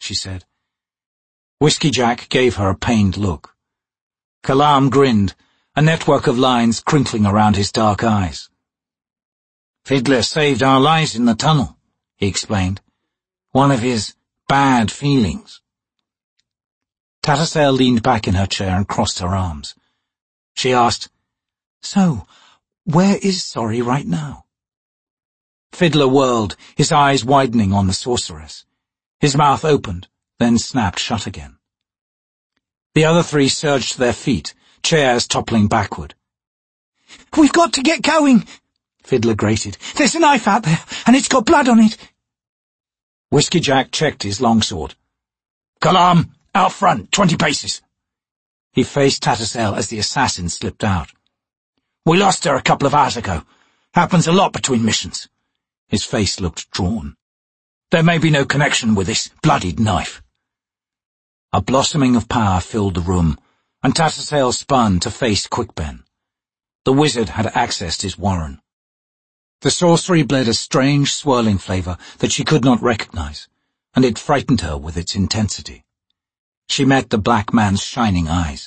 she said. Whiskey Jack gave her a pained look. Kalam grinned, a network of lines crinkling around his dark eyes. Fiddler saved our lives in the tunnel, he explained. One of his bad feelings. Tatersail leaned back in her chair and crossed her arms. She asked, So, where is Sorry right now? Fiddler whirled, his eyes widening on the sorceress. His mouth opened, then snapped shut again. The other three surged to their feet, chairs toppling backward. We've got to get going, Fiddler grated. There's a knife out there, and it's got blood on it. Whiskey Jack checked his longsword. Kalam, out front, 20 paces. He faced Tatersail as the assassin slipped out. We lost her a couple of hours ago. Happens a lot between missions. His face looked drawn. There may be no connection with this bloodied knife. A blossoming of power filled the room, and Tatersail spun to face Quickben. The wizard had accessed his warren. The sorcery bled a strange, swirling flavour that she could not recognize, and it frightened her with its intensity. She met the black man's shining eyes.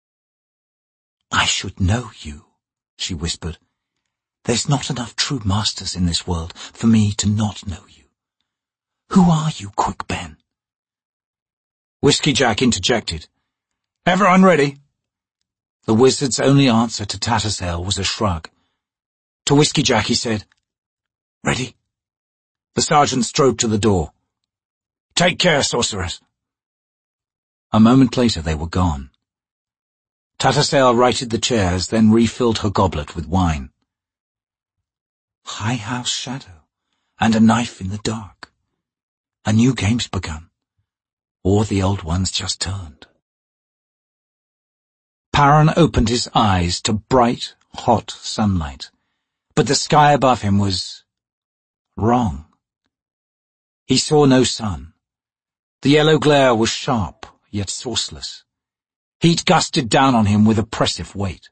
I should know you, she whispered. There's not enough true masters in this world for me to not know you. Who are you, Quickben? Whiskey Jack interjected. Everyone ready? The wizard's only answer to Tatersail was a shrug. To Whiskey Jack he said, Ready? The sergeant strode to the door. Take care, sorceress. A moment later they were gone. Tatersail righted the chairs, then refilled her goblet with wine. High House Shadow, and a knife in the dark. A new game's begun, or the old one's just turned. Paran opened his eyes to bright, hot sunlight, but the sky above him was wrong. He saw no sun. The yellow glare was sharp, yet sourceless. Heat gusted down on him with oppressive weight.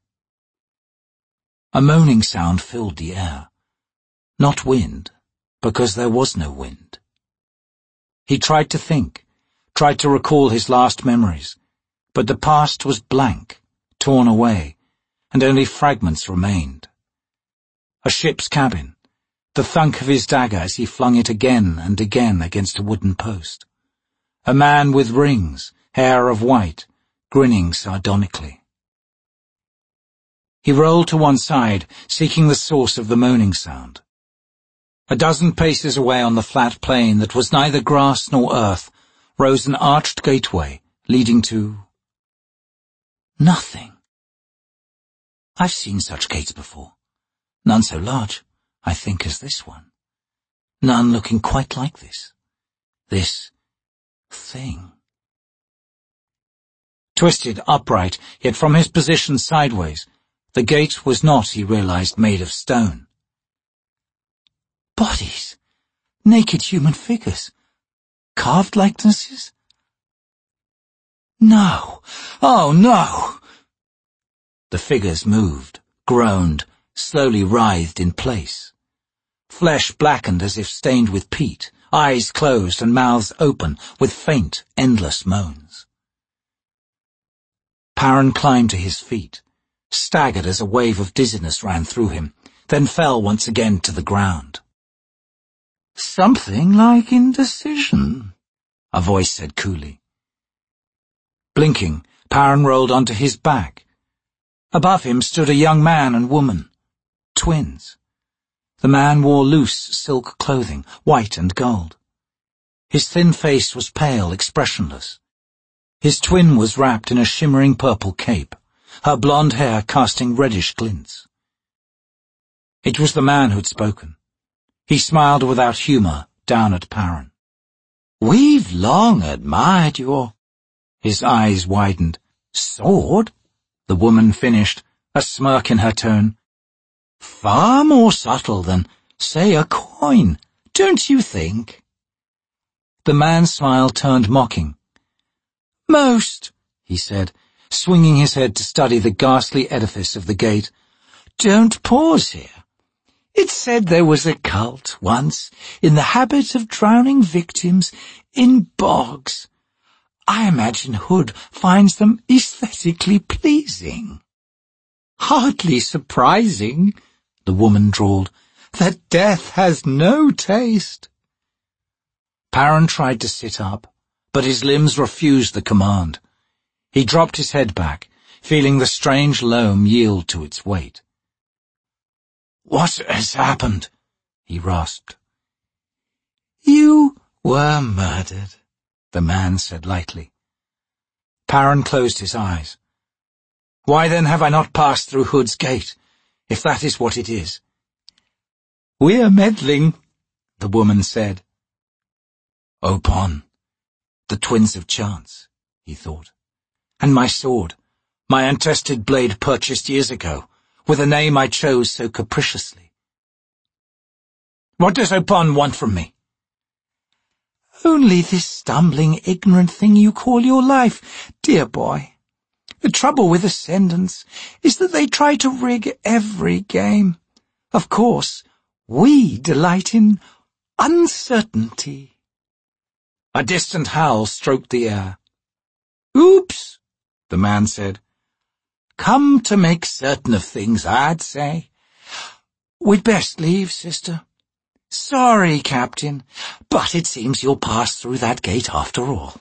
A moaning sound filled the air. Not wind, because there was no wind. He tried to think, tried to recall his last memories, but the past was blank, torn away, and only fragments remained. A ship's cabin, the thunk of his dagger as he flung it again and again against a wooden post. A man with rings, hair of white, grinning sardonically. He rolled to one side, seeking the source of the moaning sound. A dozen paces away on the flat plain that was neither grass nor earth rose an arched gateway leading to nothing. I've seen such gates before. None so large, I think, as this one. None looking quite like this. This thing. Twisted upright, yet from his position sideways, the gate was not, he realized, made of stone. Bodies. Naked human figures. Carved likenesses? No. Oh, no! The figures moved, groaned, slowly writhed in place. Flesh blackened as if stained with peat, eyes closed and mouths open with faint, endless moans. Paran climbed to his feet, staggered as a wave of dizziness ran through him, then fell once again to the ground. Something like indecision, a voice said coolly. Blinking, Paran rolled onto his back. Above him stood a young man and woman, twins. The man wore loose silk clothing, white and gold. His thin face was pale, expressionless. His twin was wrapped in a shimmering purple cape, her blonde hair casting reddish glints. It was the man who'd spoken. He smiled without humour down at Paran. We've long admired your... His eyes widened. Sword? The woman finished, a smirk in her tone. Far more subtle than, say, a coin, don't you think? The man's smile turned mocking. Most, he said, swinging his head to study the ghastly edifice of the gate. Don't pause here. It's said there was a cult once in the habit of drowning victims in bogs. I imagine Hood finds them aesthetically pleasing. Hardly surprising, the woman drawled, that death has no taste. Perrin tried to sit up, but his limbs refused the command. He dropped his head back, feeling the strange loam yield to its weight. "What has happened?" he rasped. "You were murdered," the man said lightly. Perrin closed his eyes. "Why then have I not passed through Hood's gate, if that is what it is?" "We're meddling," the woman said. Opon, the twins of chance, he thought. And my sword, my untested blade purchased years ago, with a name I chose so capriciously. "What does Opon want from me?" "Only this stumbling, ignorant thing you call your life, dear boy. The trouble with ascendants is that they try to rig every game. Of course, we delight in uncertainty." A distant howl stroked the air. "Oops," the man said. "Come to make certain of things, I'd say. We'd best leave, sister. Sorry, Captain, but it seems you'll pass through that gate after all."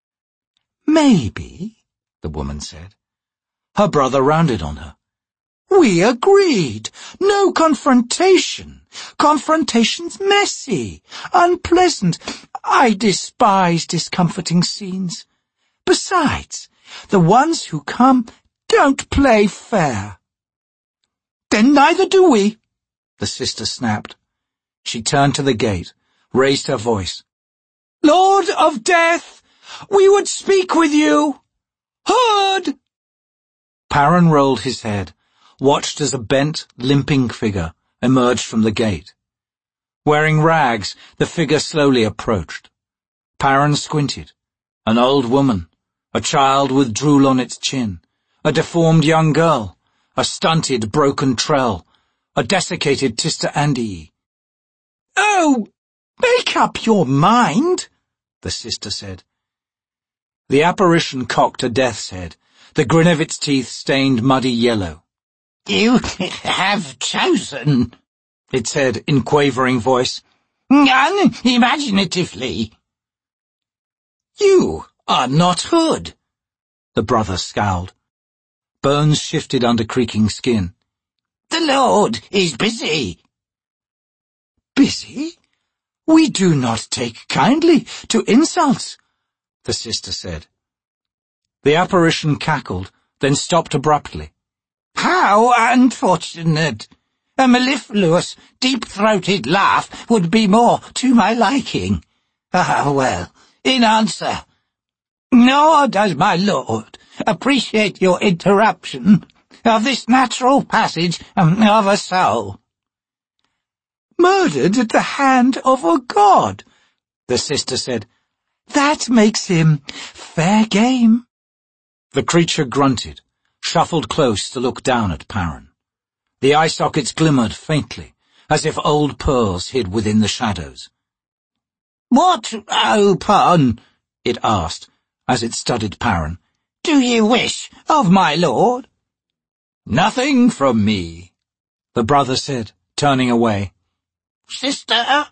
"Maybe," the woman said. Her brother rounded on her. "We agreed. No confrontation. Confrontation's messy, unpleasant. I despise discomforting scenes. Besides, the ones who come don't play fair." "Then neither do we," the sister snapped. She turned to the gate, raised her voice. "Lord of Death, we would speak with you. Hood!" Perrin rolled his head, watched as a bent, limping figure emerged from the gate. Wearing rags, the figure slowly approached. Perrin squinted. An old woman, a child with drool on its chin, a deformed young girl, a stunted, broken trell, a desiccated Tista Andii. "Oh, make up your mind," the sister said. The apparition cocked a death's head, the grin of its teeth stained muddy yellow. "You have chosen," it said in quavering voice, "unimaginatively." "You are not Hood," the brother scowled. Bones shifted under creaking skin. "The Lord is busy." "Busy? We do not take kindly to insults," the sister said. The apparition cackled, then stopped abruptly. "How unfortunate! A mellifluous, deep-throated laugh would be more to my liking. Ah, well, in answer, nor does my lord appreciate your interruption of this natural passage of a soul." "Murdered at the hand of a god," the sister said. "That makes him fair game." The creature grunted, shuffled close to look down at Perrin. The eye sockets glimmered faintly, as if old pearls hid within the shadows. "What, Opon," it asked, as it studied Perrin, "do you wish of my lord?" "Nothing from me," the brother said, turning away. "Sister?"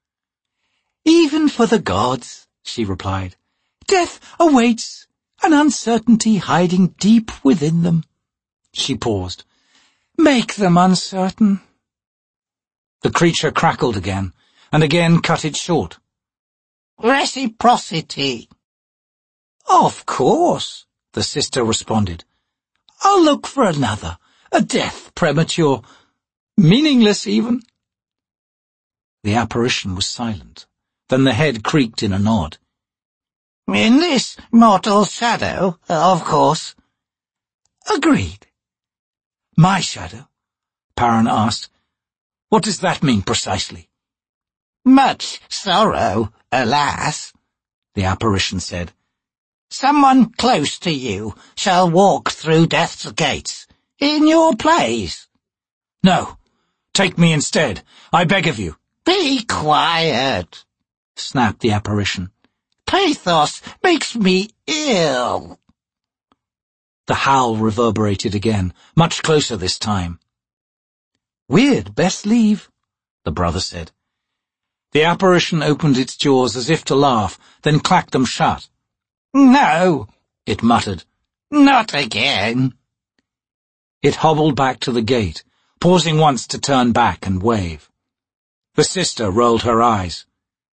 "Even for the gods," she replied. "Death awaits, an uncertainty hiding deep within them." She paused. "Make them uncertain." The creature crackled again, and again cut it short. "Reciprocity." "Of course," the sister responded. "I'll look for another, a death premature, meaningless even." The apparition was silent. Then the head creaked in a nod. "In this mortal shadow, of course." "Agreed." "My shadow?" Perrin asked. "What does that mean precisely?" "Much sorrow, alas," the apparition said. "Someone close to you shall walk through death's gates, in your place." "No, take me instead, I beg of you." "Be quiet," snapped the apparition. pathos makes me ill." The howl reverberated again, much closer this time. "Weird, best leave," the brother said. The apparition opened its jaws as if to laugh, then clacked them shut. "No," it muttered. "Not again." It hobbled back to the gate, pausing once to turn back and wave. The sister rolled her eyes.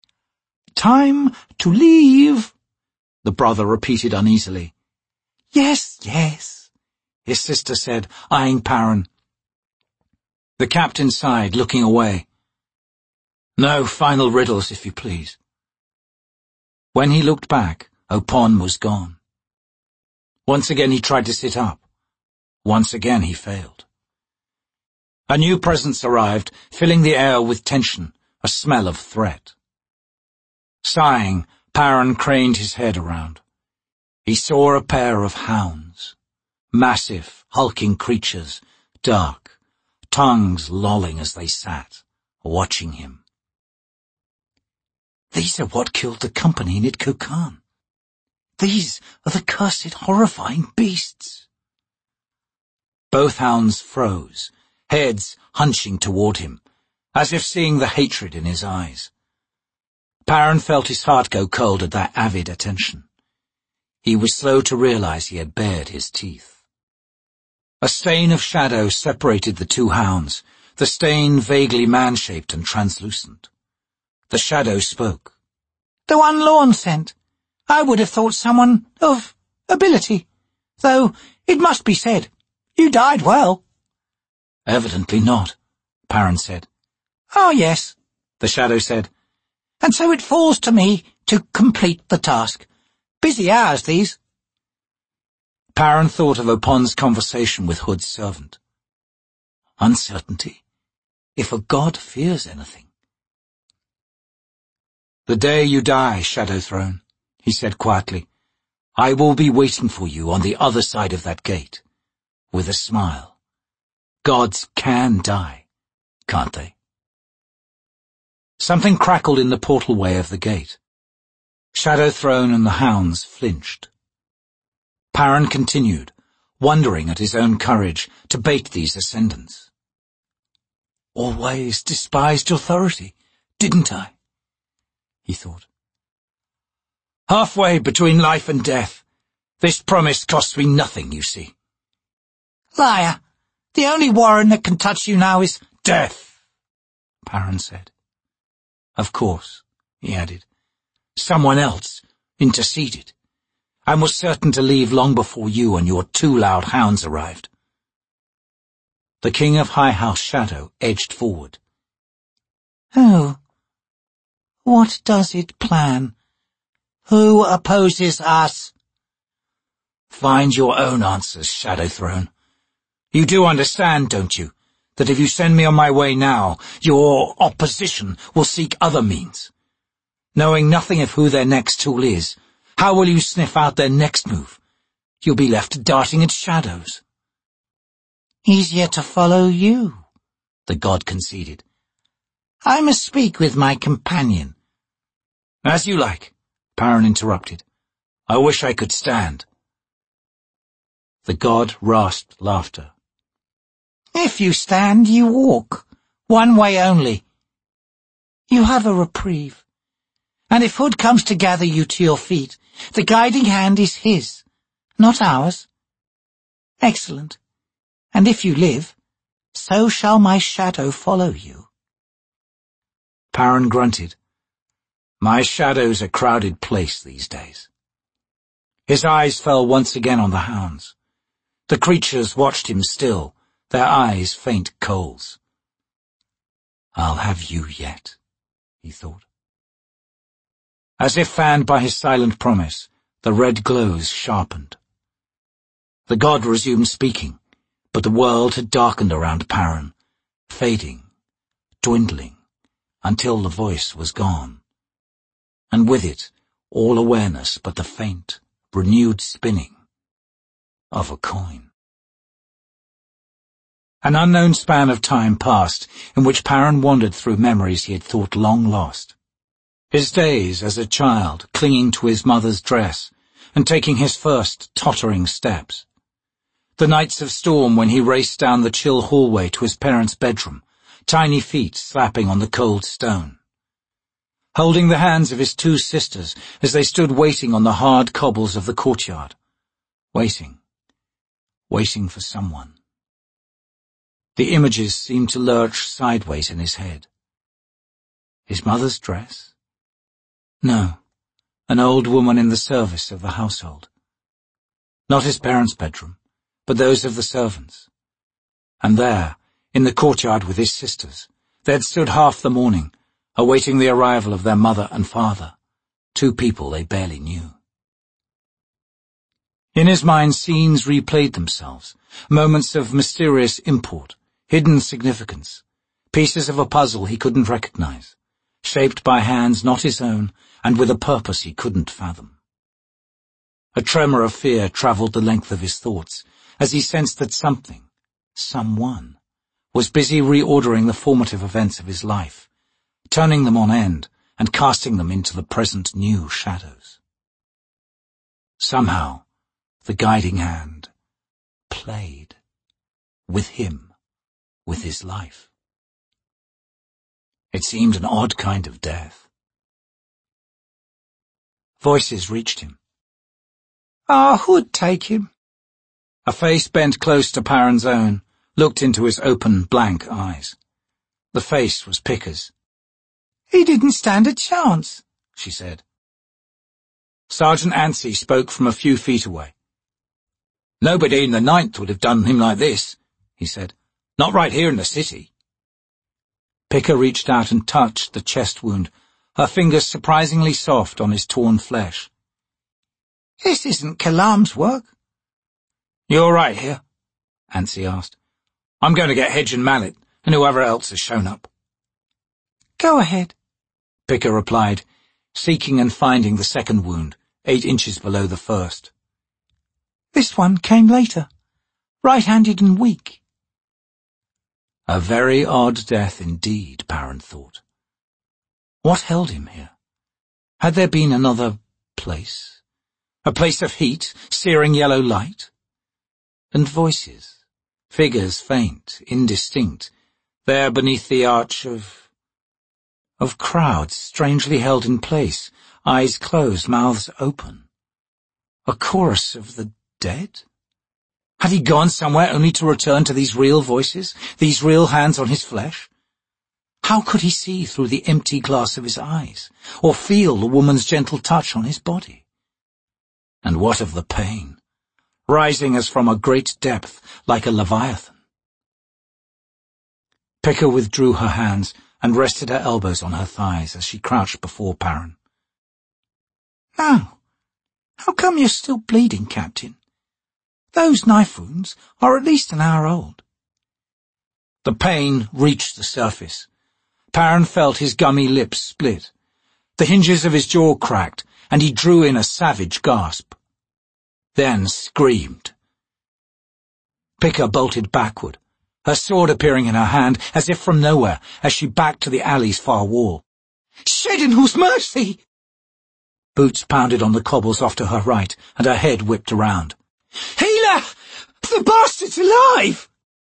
"Time to leave," the brother repeated uneasily. "Yes, yes," his sister said, eyeing Perrin. The captain sighed, looking away. "No final riddles, if you please." When he looked back, Opon was gone. Once again he tried to sit up. Once again he failed. A new presence arrived, filling the air with tension, a smell of threat. Sighing, Perrin craned his head around. He saw a pair of hounds. Massive, hulking creatures, dark, tongues lolling as they sat, watching him. "These are what killed the company in Itko Khan. These are the cursed, horrifying beasts." Both hounds froze, heads hunching toward him, as if seeing the hatred in his eyes. Perrin felt his heart go cold at that avid attention. He was slow to realize he had bared his teeth. A stain of shadow separated the two hounds, the stain vaguely man-shaped and translucent. The shadow spoke. "The one Lorne sent. I would have thought someone of ability. Though, it must be said, you died well." "Evidently not," Perrin said. "Oh, yes," the shadow said. "And so it falls to me to complete the task. Busy hours, these." Perrin thought of Opon's conversation with Hood's servant. Uncertainty. If a god fears anything. "The day you die, Shadowthrone," he said quietly, "I will be waiting for you on the other side of that gate, with a smile. Gods can die, can't they?" Something crackled in the portalway of the gate. Shadowthrone and the hounds flinched. Perrin continued, wondering at his own courage to bait these ascendants. "Always despised authority, didn't I?" he thought. "Halfway between life and death. This promise costs me nothing, you see." "Liar! The only warren that can touch you now is death," Perrin said. "Of course," he added. "Someone else interceded, and was certain to leave long before you and your two loud hounds arrived." The King of High House Shadow edged forward. "Oh, what does it plan? Who opposes us?" "Find your own answers, Shadowthrone. You do understand, don't you, that if you send me on my way now, your opposition will seek other means? Knowing nothing of who their next tool is, how will you sniff out their next move? You'll be left darting at shadows." "Easier to follow you," the god conceded. "I must speak with my companion." "As you like," Perrin interrupted. "I wish I could stand." The god rasped laughter. "If you stand, you walk. One way only. You have a reprieve. And if Hood comes to gather you to your feet, the guiding hand is his, not ours. Excellent. And if you live, so shall my shadow follow you." Perrin grunted. My shadow's a crowded place these days. His eyes fell once again on the hounds. The creatures watched him still, their eyes faint coals. "I'll have you yet," he thought. As if fanned by his silent promise, the red glows sharpened. The god resumed speaking, but the world had darkened around Perrin, fading, dwindling, until the voice was gone. And with it, all awareness but the faint, renewed spinning of a coin. An unknown span of time passed, in which Perrin wandered through memories he had thought long lost. His days as a child, clinging to his mother's dress and taking his first tottering steps. The nights of storm when he raced down the chill hallway to his parents' bedroom, tiny feet slapping on the cold stone. Holding the hands of his two sisters as they stood waiting on the hard cobbles of the courtyard. Waiting for someone. The images seemed to lurch sideways in his head. His mother's dress? No, an old woman in the service of the household. Not his parents' bedroom, but those of the servants. And there, in the courtyard with his sisters, they had stood half the morning, awaiting the arrival of their mother and father, two people they barely knew. In his mind, scenes replayed themselves, moments of mysterious import, hidden significance, pieces of a puzzle he couldn't recognize, shaped by hands not his own and with a purpose he couldn't fathom. A tremor of fear traveled the length of his thoughts as he sensed that someone, was busy reordering the formative events of his life, turning them on end and casting them into the present new shadows. Somehow, the guiding hand played with him, with his life. It seemed an odd kind of death. Voices reached him. Who'd take him? A face bent close to Perrin's own looked into his open, blank eyes. The face was Picker's. He didn't stand a chance, she said. Sergeant Ansey spoke from a few feet away. Nobody in the 9th would have done him like this, he said. Not right here in the city. Picker reached out and touched the chest wound, her fingers surprisingly soft on his torn flesh. This isn't Kalam's work. You all right here? Ansey asked. I'm going to get Hedge and Mallet and whoever else has shown up. Go ahead, Picker replied, seeking and finding the second wound, 8 inches below the first. This one came later, right-handed and weak. A very odd death indeed, Perrin thought. What held him here? Had there been another place? A place of heat, searing yellow light? And voices, figures faint, indistinct, there beneath the arch of crowds strangely held in place, eyes closed, mouths open. A chorus of the dead? Had he gone somewhere only to return to these real voices, these real hands on his flesh? How could he see through the empty glass of his eyes, or feel the woman's gentle touch on his body? And what of the pain, rising as from a great depth, like a leviathan? Picker withdrew her hands and rested her elbows on her thighs as she crouched before Perrin. Now, how come you're still bleeding, Captain? Those knife wounds are at least an hour old. The pain reached the surface. Perrin felt his gummy lips split. The hinges of his jaw cracked, and he drew in a savage gasp. Then screamed. Picker bolted backward, her sword appearing in her hand as if from nowhere as she backed to the alley's far wall. Sheddenhall's mercy! Boots pounded on the cobbles off to her right, and her head whipped around. Healer! The bastard's alive!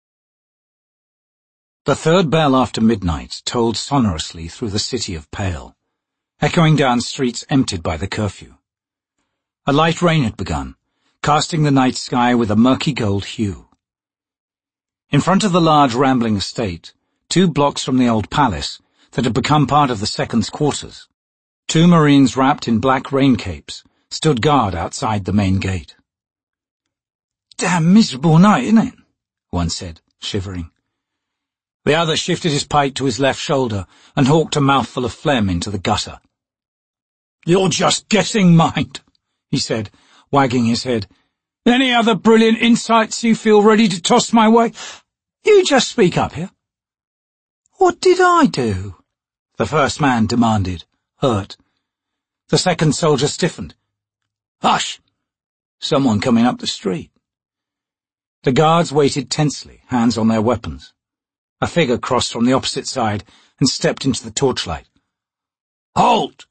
The third bell after midnight tolled sonorously through the city of Pale, echoing down streets emptied by the curfew. A light rain had begun, casting the night sky with a murky gold hue. In front of the large rambling estate, 2 blocks from the old palace that had become part of the Second's quarters, 2 Marines wrapped in black rain capes stood guard outside the main gate. Damn miserable night, isn't it? One said, shivering. The other shifted his pike to his left shoulder and hawked a mouthful of phlegm into the gutter. You're just guessing, mind, he said, wagging his head. Any other brilliant insights you feel ready to toss my way? You just speak up here. What did I do? The first man demanded, hurt. The second soldier stiffened. Hush! Someone coming up the street. The guards waited tensely, hands on their weapons. A figure crossed from the opposite side and stepped into the torchlight. Halt!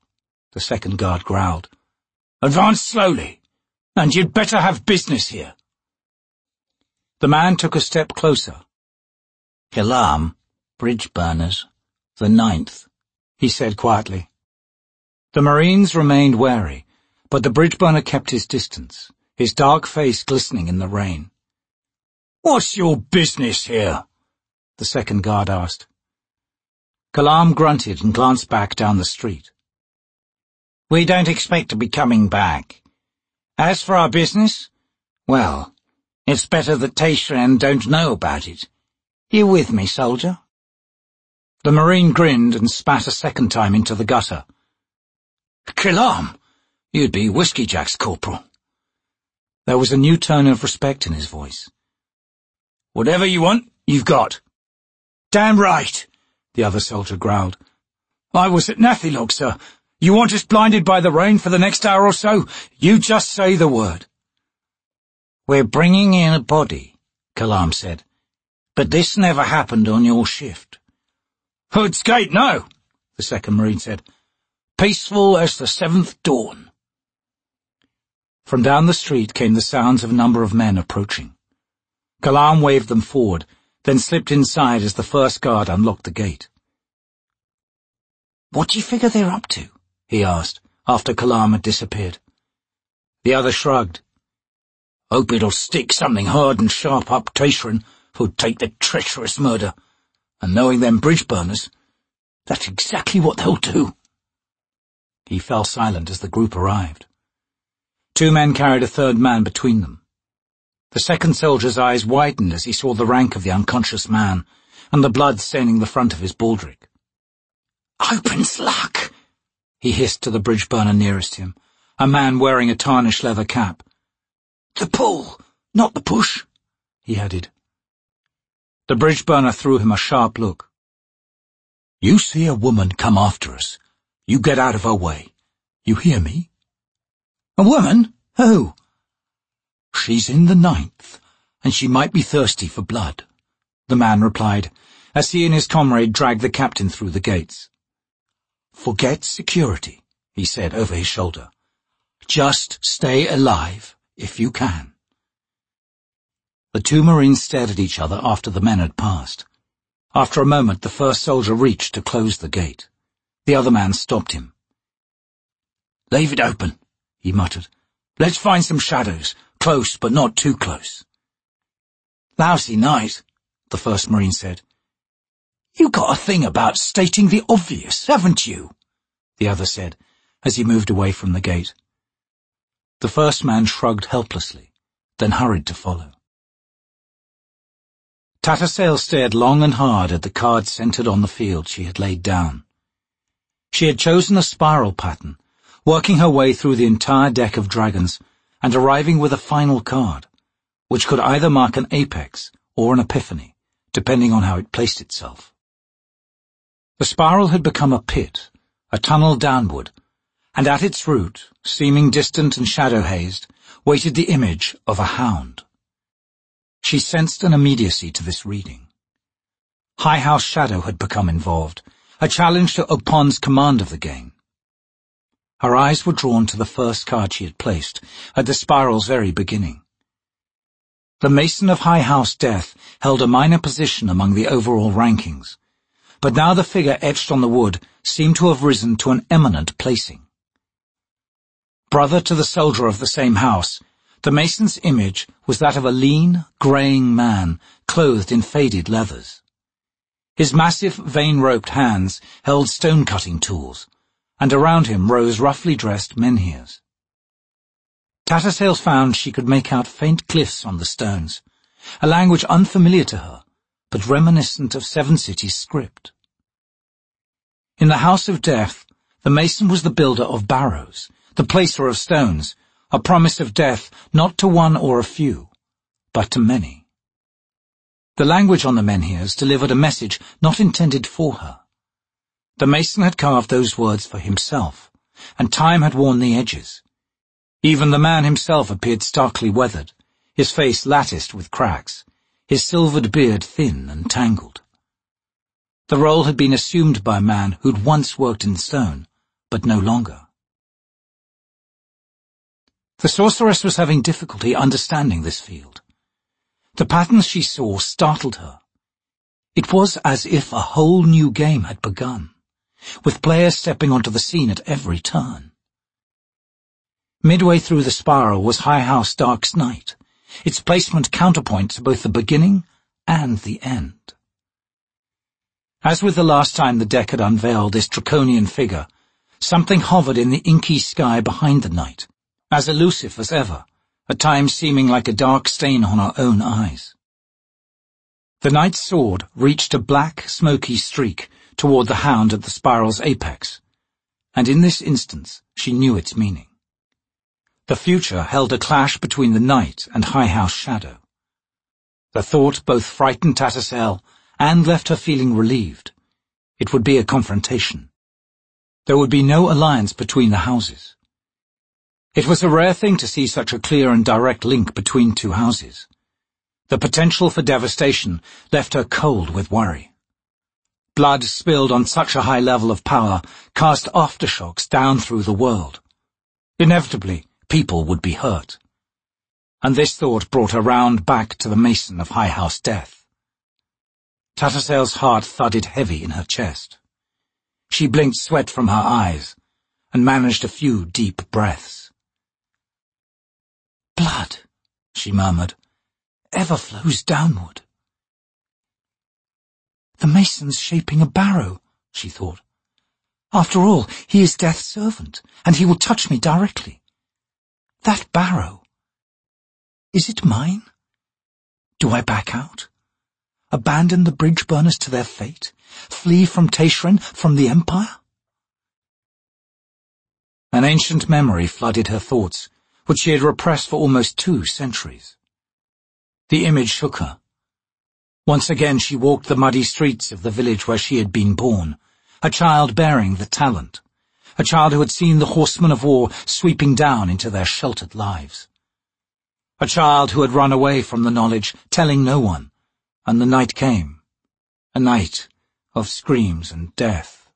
the second guard growled. "Advance slowly, and you'd better have business here." The man took a step closer. "Kalam, bridge burners, the 9th, he said quietly. The Marines remained wary, but the bridge burner kept his distance, his dark face glistening in the rain. "What's your business here?" the second guard asked. Kalam grunted and glanced back down the street. "We don't expect to be coming back. As for our business, well, it's better that Taishran don't know about it. You with me, soldier?" The Marine grinned and spat a second time into the gutter. "Kalam, you'd be Whiskey Jack's corporal." There was a new tone of respect in his voice. "Whatever you want, you've got." "Damn right," the other soldier growled. "I was at Nathilog, sir. You want us blinded by the rain for the next hour or so? You just say the word." "We're bringing in a body," Kalam said. "But this never happened on your shift." "Hood's Gate, no," the second Marine said. "Peaceful as the 7th dawn." From down the street came the sounds of a number of men approaching. Kalam waved them forward, then slipped inside as the first guard unlocked the gate. "What do you figure they're up to?" he asked, after Kalam had disappeared. The other shrugged. "Hope it'll stick something hard and sharp up Taishran, who'd take the treacherous murder. And knowing them bridge burners, that's exactly what they'll do." He fell silent as the group arrived. 2 men carried a third man between them. The second soldier's eyes widened as he saw the rank of the unconscious man and the blood staining the front of his baldric. "Open slack!" he hissed to the bridge burner nearest him, a man wearing a tarnished leather cap. "The pull, not the push," he added. The bridge burner threw him a sharp look. "You see a woman come after us. You get out of her way. You hear me?" "A woman? Who?" "She's in the 9th, and she might be thirsty for blood," the man replied, as he and his comrade dragged the captain through the gates. "Forget security," he said over his shoulder. "Just stay alive, if you can." The 2 Marines stared at each other after the men had passed. After a moment, the first soldier reached to close the gate. The other man stopped him. "Leave it open," he muttered. "Let's find some shadows, close but not too close." "Lousy night," the first Marine said. "You got a thing about stating the obvious, haven't you?" the other said, as he moved away from the gate. The first man shrugged helplessly, then hurried to follow. Tattersail stared long and hard at the cards centered on the field she had laid down. She had chosen a spiral pattern, working her way through the entire deck of dragons and arriving with a final card, which could either mark an apex or an epiphany, depending on how it placed itself. The spiral had become a pit, a tunnel downward, and at its root, seeming distant and shadow-hazed, waited the image of a hound. She sensed an immediacy to this reading. High House Shadow had become involved, a challenge to Opon's command of the game. Her eyes were drawn to the first card she had placed, at the spiral's very beginning. The Mason of High House Death held a minor position among the overall rankings, but now the figure etched on the wood seemed to have risen to an eminent placing. Brother to the soldier of the same house, the Mason's image was that of a lean, greying man clothed in faded leathers. His massive, vein-roped hands held stone-cutting tools, and around him rose roughly dressed menhirs. Tattersail found she could make out faint glyphs on the stones, a language unfamiliar to her, but reminiscent of Seven Cities script. In the House of Death, the Mason was the builder of barrows, the placer of stones, a promise of death not to one or a few, but to many. The language on the menhirs delivered a message not intended for her. The Mason had carved those words for himself, and time had worn the edges. Even the man himself appeared starkly weathered, his face latticed with cracks, his silvered beard thin and tangled. The role had been assumed by a man who'd once worked in stone, but no longer. The sorceress was having difficulty understanding this field. The patterns she saw startled her. It was as if a whole new game had begun, with players stepping onto the scene at every turn. Midway through the spiral was High House Dark's Night, its placement counterpoint to both the beginning and the end. As with the last time the deck had unveiled this draconian figure, something hovered in the inky sky behind the night, as elusive as ever, at times seeming like a dark stain on our own eyes. The knight's sword reached a black, smoky streak toward the hound at the spiral's apex, and in this instance she knew its meaning. The future held a clash between the knight and High House Shadow. The thought both frightened Tattersall and left her feeling relieved. It would be a confrontation. There would be no alliance between the houses. It was a rare thing to see such a clear and direct link between two houses. The potential for devastation left her cold with worry. Blood spilled on such a high level of power cast aftershocks down through the world. Inevitably, people would be hurt. And this thought brought her round back to the Mason of High House Death. Tattersall's heart thudded heavy in her chest. She blinked sweat from her eyes and managed a few deep breaths. Blood, she murmured, ever flows downward. The Mason's shaping a barrow, she thought. After all, he is Death's servant, and he will touch me directly. That barrow. Is it mine? Do I back out? Abandon the bridge burners to their fate? Flee from Tayshrin, from the Empire? An ancient memory flooded her thoughts, which she had repressed for almost 2 centuries. The image shook her. Once again she walked the muddy streets of the village where she had been born, a child bearing the talent, a child who had seen the horsemen of war sweeping down into their sheltered lives. A child who had run away from the knowledge, telling no one, and the night came, a night of screams and death.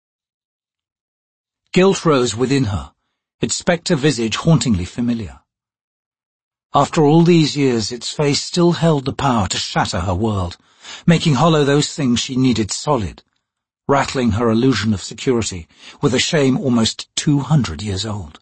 Guilt rose within her, its spectre visage hauntingly familiar. After all these years, its face still held the power to shatter her world, making hollow those things she needed solid, rattling her illusion of security with a shame almost 200 years old.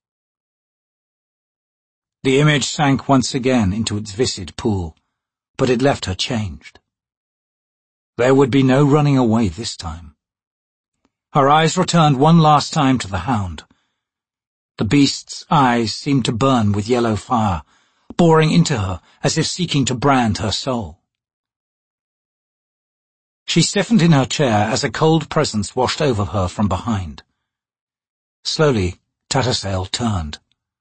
The image sank once again into its viscid pool, but it left her changed. There would be no running away this time. Her eyes returned one last time to the hound. The beast's eyes seemed to burn with yellow fire, boring into her as if seeking to brand her soul. She stiffened in her chair as a cold presence washed over her from behind. Slowly, Tattersall turned.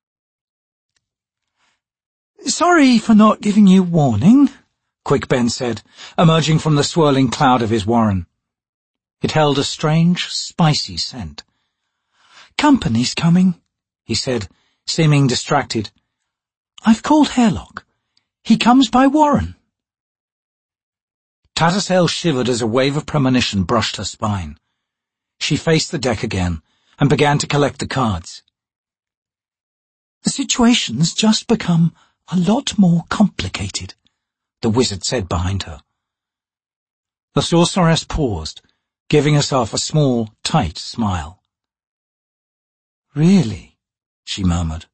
"Sorry for not giving you warning," Quick Ben said, emerging from the swirling cloud of his warren. It held a strange, spicy scent. "Company's coming," he said, seeming distracted. "I've called Hairlock. He comes by warren." Tattersall shivered as a wave of premonition brushed her spine. She faced the deck again and began to collect the cards. "The situation's just become a lot more complicated," the wizard said behind her. The sorceress paused, giving herself a small, tight smile. "Really?" she murmured.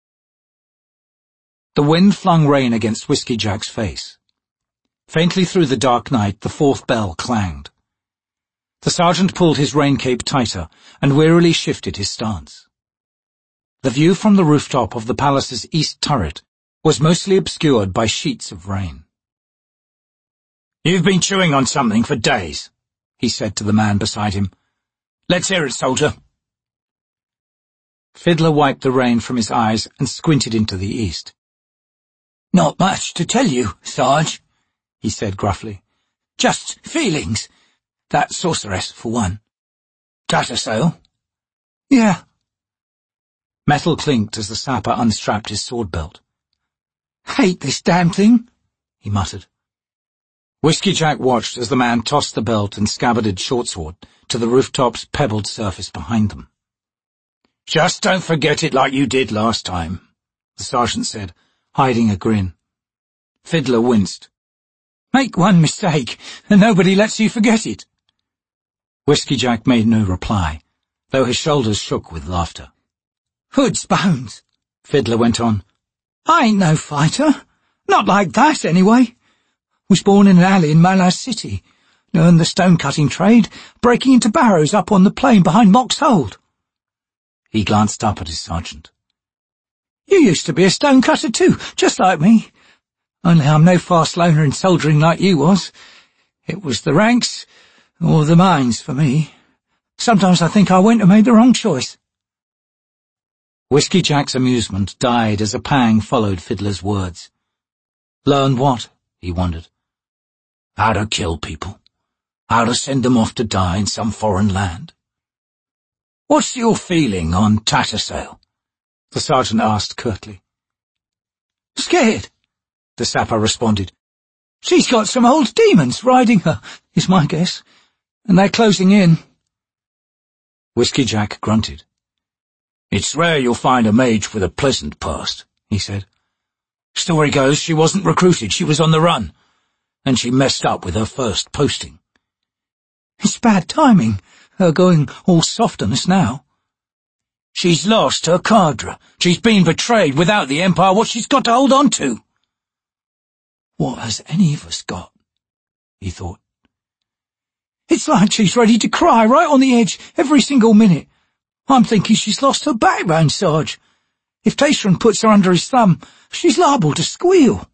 The wind flung rain against Whiskey Jack's face. Faintly through the dark night, the 4th bell clanged. The sergeant pulled his rain cape tighter and wearily shifted his stance. The view from the rooftop of the palace's east turret was mostly obscured by sheets of rain. "You've been chewing on something for days," he said to the man beside him. "Let's hear it, soldier." Fiddler wiped the rain from his eyes and squinted into the east. "Not much to tell you, Sarge," he said gruffly. "Just feelings. That sorceress, for one." "Tattersall?" "Yeah." Metal clinked as the sapper unstrapped his sword belt. "Hate this damn thing," he muttered. Whiskey Jack watched as the man tossed the belt and scabbarded shortsword to the rooftop's pebbled surface behind them. "Just don't forget it like you did last time," the sergeant said, hiding a grin. Fiddler winced. Make one mistake, and nobody lets you forget it. Whiskey Jack made no reply, though his shoulders shook with laughter. Hood's bones, Fiddler went on. I ain't no fighter. Not like that, anyway. Was born in an alley in Malas City. Learned the stone-cutting trade, breaking into barrows up on the plain behind Mock's Hold. He glanced up at his sergeant. You used to be a stone-cutter too, just like me. Only I'm no fast loner in soldiering like you was. It was the ranks or the mines for me. Sometimes I think I went and made the wrong choice. Whiskey Jack's amusement died as a pang followed Fiddler's words. Learn what? He wondered. How to kill people. How to send them off to die in some foreign land. What's your feeling on Tattersall? The sergeant asked curtly. Scared, the sapper responded. She's got some old demons riding her, is my guess, and they're closing in. Whiskey Jack grunted. It's rare you'll find a mage with a pleasant past, he said. Story goes she wasn't recruited, she was on the run, and she messed up with her first posting. It's bad timing, her going all soft on us now. She's lost her cadre. She's been betrayed. Without the Empire, what she's got to hold on to. What has any of us got? He thought. It's like she's ready to cry right on the edge every single minute. I'm thinking she's lost her backbone, Sarge. If Tayshran puts her under his thumb, she's liable to squeal.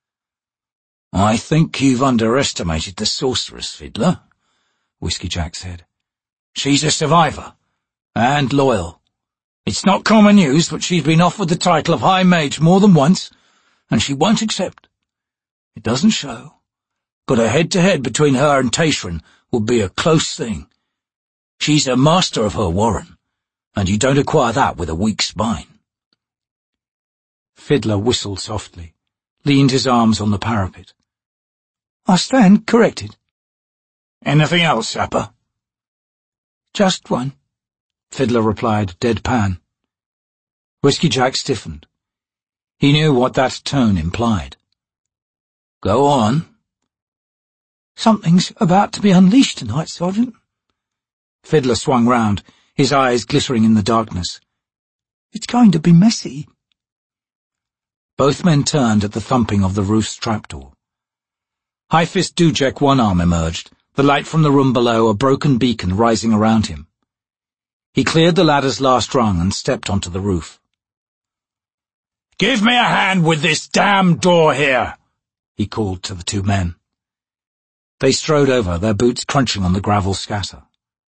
I think you've underestimated the sorceress, Fiddler, Whiskey Jack said. She's a survivor, and loyal. It's not common news, but she's been offered the title of High Mage more than once, and she won't accept. It doesn't show, but a head-to-head between her and Tayshran would be a close thing. She's a master of her warren, and you don't acquire that with a weak spine. Fiddler whistled softly, leaned his arms on the parapet. I stand corrected. Anything else, Sapper? Just one, Fiddler replied, deadpan. Whiskey Jack stiffened. He knew what that tone implied. Go on. Something's about to be unleashed tonight, Sergeant. Fiddler swung round, his eyes glittering in the darkness. It's going to be messy. Both men turned at the thumping of the roof's trapdoor. High-Fist Dujek one arm emerged, the light from the room below a broken beacon rising around him. He cleared the ladder's last rung and stepped onto the roof. "Give me a hand with this damn door here," he called to the two men. They strode over, their boots crunching on the gravel scatter.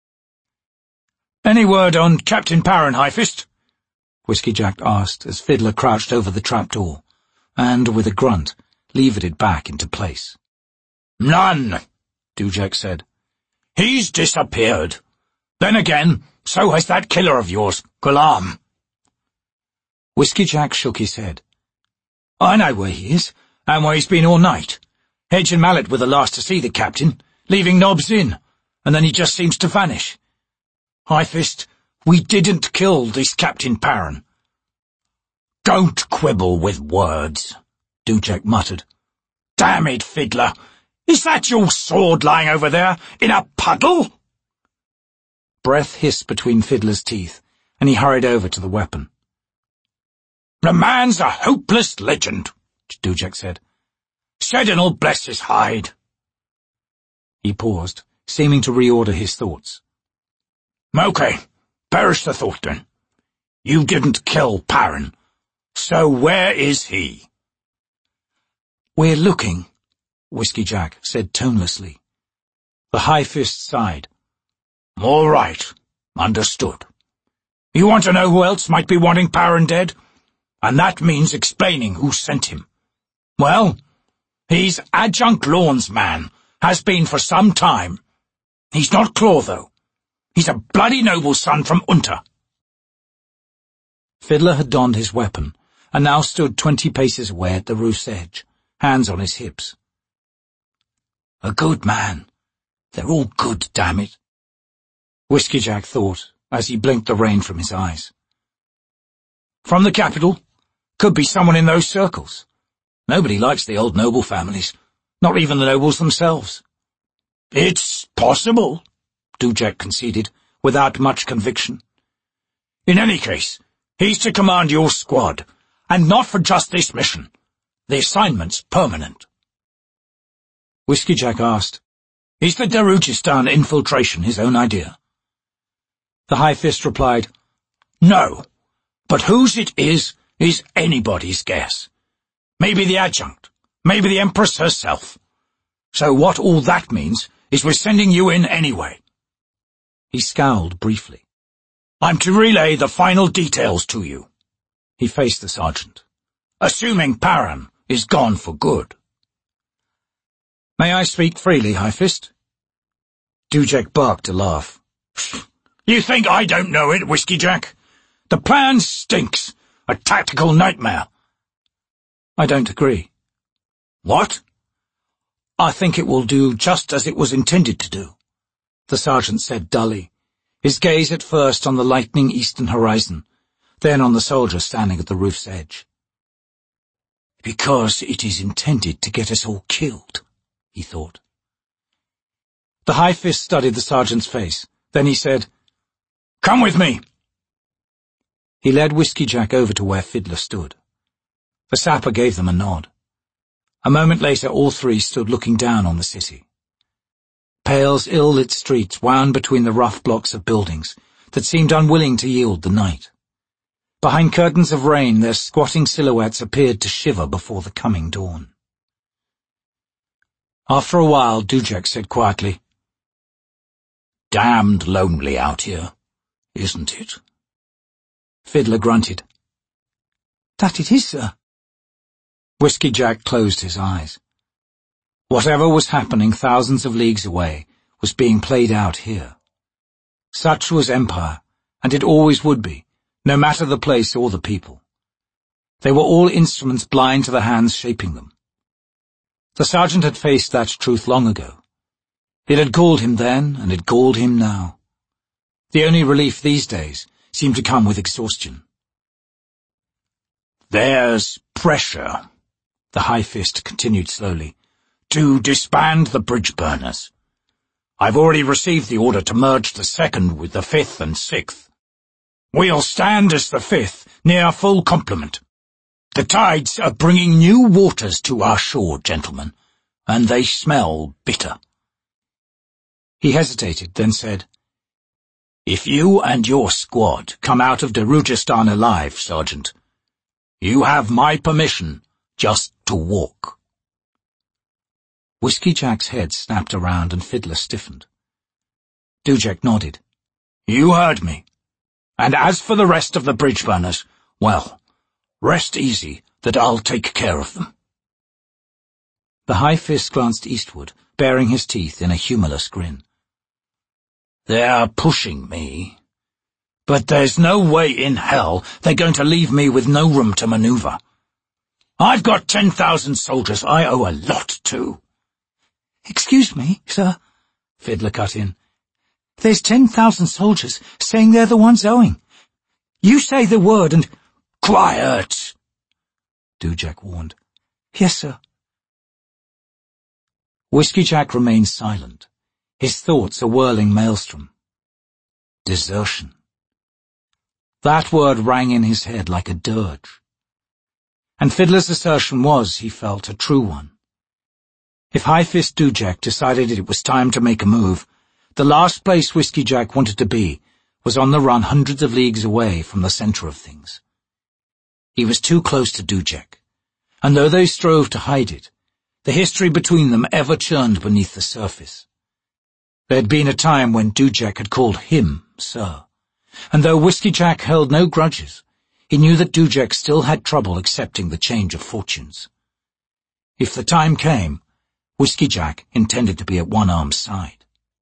"Any word on Captain Parran, High-Fist?" Whiskey Jack asked as Fiddler crouched over the trapdoor, and, with a grunt, levered it back into place. "None," Dujek said. "He's disappeared. Then again, so has that killer of yours, Ghulam." Whiskey Jack shook his head. "I know where he is, and where he's been all night. Hedge and Mallet were the last to see the captain, leaving Nobbs in, and then he just seems to vanish. High-Fist, we didn't kill this Captain Parran." "Don't quibble with words," Dujek muttered. "Damn it, Fiddler, is that your sword lying over there, in a puddle?" Breath hissed between Fiddler's teeth, and he hurried over to the weapon. "The man's a hopeless legend," Dujek said. "Sedin'll bless his hide." He paused, seeming to reorder his thoughts. "Okay, perish the thought then. You didn't kill Parran, so where is he?" "We're looking," Whiskey Jack said tonelessly. The High-Fist sighed. "All right, understood. You want to know who else might be wanting Parran dead? And that means explaining who sent him. Well, he's Adjunct Lorne's man, has been for some time. He's not Claw, though. He's a bloody noble son from Unter." Fiddler had donned his weapon, and now stood 20 paces away at the roof's edge, hands on his hips. "A good man. They're all good, damn it," Whiskey Jack thought, as he blinked the rain from his eyes. "From the capital, Could be someone in those circles. Nobody likes the old noble families, not even the nobles themselves. It's possible, Dujek conceded, without much conviction. In any case, he's to command your squad, and not for just this mission. The assignment's permanent. Whiskey Jack asked, Is the Darujhistan infiltration his own idea? The High Fist replied, No, but whose it is anybody's guess. Maybe the adjunct, maybe the Empress herself. So what all that means is we're sending you in anyway. He scowled briefly. I'm to relay the final details to you. He faced the sergeant. Assuming Paran is gone for good. May I speak freely, High Fist? Dujek barked a laugh. You think I don't know it, Whiskey Jack? The plan stinks. A tactical nightmare. I don't agree. What? I think it will do just as it was intended to do, the sergeant said dully, his gaze at first on the lightening eastern horizon, then on the soldier standing at the roof's edge. Because it is intended to get us all killed, he thought. The High Fist studied the sergeant's face. Then he said, Come with me. He led Whiskey Jack over to where Fiddler stood. The sapper gave them a nod. A moment later all three stood looking down on the city. Pale's ill-lit streets wound between the rough blocks of buildings that seemed unwilling to yield the night. Behind curtains of rain their squatting silhouettes appeared to shiver before the coming dawn. After a while Dujek said quietly, Damned lonely out here, isn't it? Fiddler grunted. That it is, sir. Whiskey Jack closed his eyes. Whatever was happening thousands of leagues away was being played out here. Such was Empire, and it always would be, no matter the place or the people. They were all instruments blind to the hands shaping them. The sergeant had faced that truth long ago. It had galled him then, and it galled him now. The only relief these days seemed to come with exhaustion. There's pressure, the High Fist continued slowly, to disband the bridge burners. I've already received the order to merge the 2nd with the 5th and 6th. We'll stand as the 5th, near full complement. The tides are bringing new waters to our shore, gentlemen, and they smell bitter. He hesitated, then said, If you and your squad come out of Darujhistan alive, Sergeant, you have my permission just to walk. Whiskey Jack's head snapped around and Fiddler stiffened. Dujek nodded. You heard me. And as for the rest of the bridge burners, well, rest easy that I'll take care of them. The High Fist glanced eastward, baring his teeth in a humorless grin. They're pushing me. But there's no way in hell they're going to leave me with no room to maneuver. I've got 10,000 soldiers I owe a lot to. Excuse me, sir, Fiddler cut in. There's 10,000 soldiers saying they're the ones owing. You say the word and— Quiet, Dujek warned. Yes, sir. Whiskey Jack remained silent, his thoughts a whirling maelstrom. Desertion. That word rang in his head like a dirge. And Fiddler's assertion was, he felt, a true one. If High Fist Dujek decided it was time to make a move, the last place Whiskey Jack wanted to be was on the run hundreds of leagues away from the centre of things. He was too close to Dujek, and though they strove to hide it, the history between them ever churned beneath the surface. There had been a time when Dujek had called him Sir, and though Whiskey Jack held no grudges, he knew that Dujek still had trouble accepting the change of fortunes. If the time came, Whiskey Jack intended to be at one arm's side.